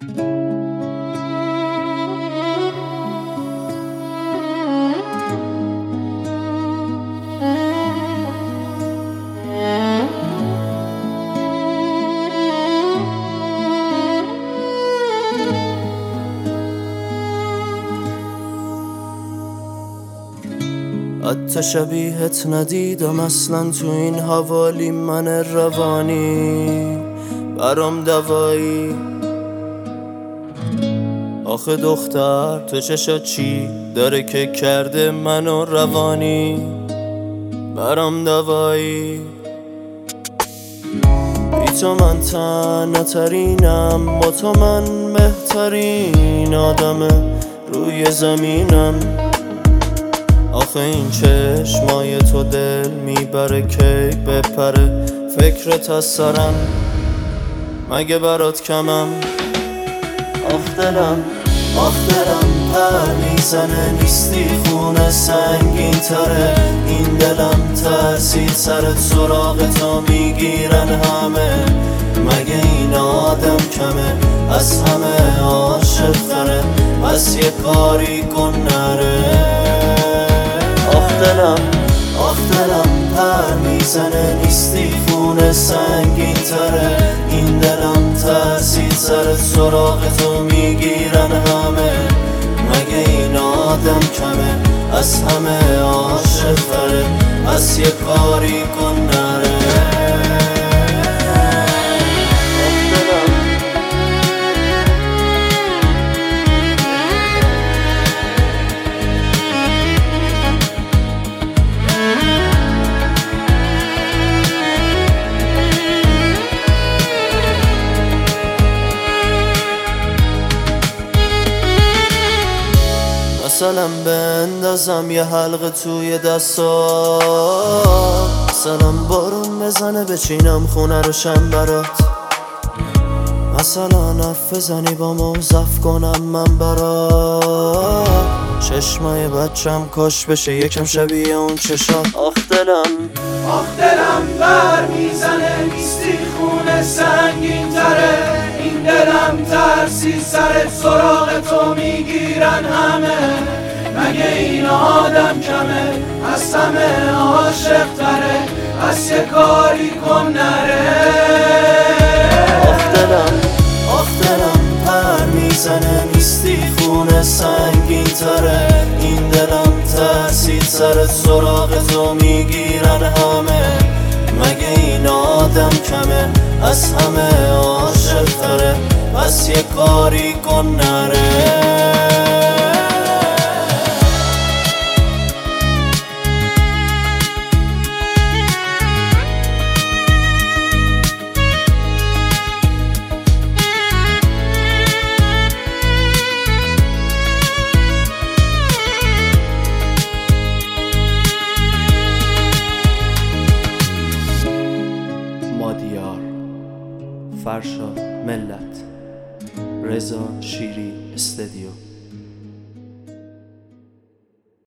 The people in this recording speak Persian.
حتی شبیهت ندیدم اصلا تو این حوالی، من روانی برام دوایی. آخه دختر تو چشات چی داره که کرده منو روانی برام دوایی. بی تو من تنها ترینم، با تو من بهترین آدم روی زمینم. آخه این چشمای تو دل میبره کی بپره فکرت از سرم، مگه برات کمم؟ آخ دلم پر میزنه، نیستی خونه سنگین تره. این دلم ترسید سرت سراغ تو میگیرن همه، مگه این آدم کمه از همه عاشق تره؟ بس یه کاری کن نره. آخ دلم پر میزنه، نیستی خونه سنگین تره. این دلم ترسید سرت سراغ تو میگیرن همه، مگه این آدم کمه از همه عاشق تره؟ بس یه کاری کن نره. مثلا بندازم یه حلقه توی دستا، مثلا بارون بزنه بچینم خونه رو شم برات، مثلا حرف بزنی با موزف کنم من برات. چشمای بچم کاش بشه یکم شبیه اون چشات. آخ دلم بر میزنه، نیستی خونه سنگین تره. این دلم ترسید سرت سراغ تو میگیرن همه، مگه این آدم کمه از همه عاشق تره؟ پس یه کاری کن نره. آخ دلم پر میزنه، نیستی خونه سنگین تره. این دلم ترسید سرت سراغ تو میگیرن همه، مگه این آدم کمه از همه عاشق تره؟ بس یه کاری کن نره. مادیار، فرشاد ملت، رضا شیری استدیو.